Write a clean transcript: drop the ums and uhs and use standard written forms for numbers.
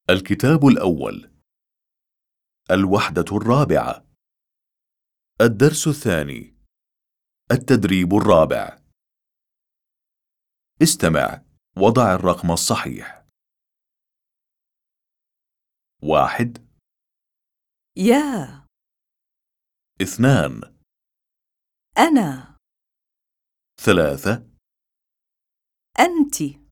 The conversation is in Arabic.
الكتاب الأول. الوحدة الرابعة. الدرس الثاني. التدريب الرابع. استمع، وضع الرقم الصحيح. 1 يا 2 أنا 3 أنت